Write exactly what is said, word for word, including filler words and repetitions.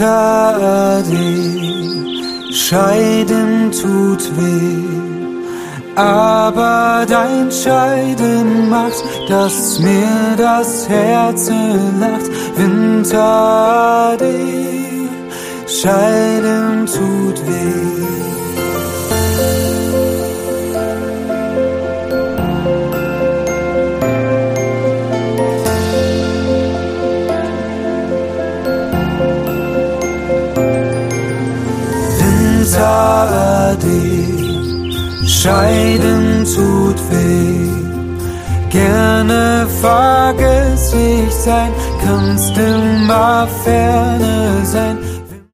Winter, Scheiden tut weh, aber dein Scheiden macht, dass mir das Herz lacht. Winter, Scheiden tut weh. Winter, Scheiden tut weh. Gerne vergess ich sein, kannst immer ferne sein.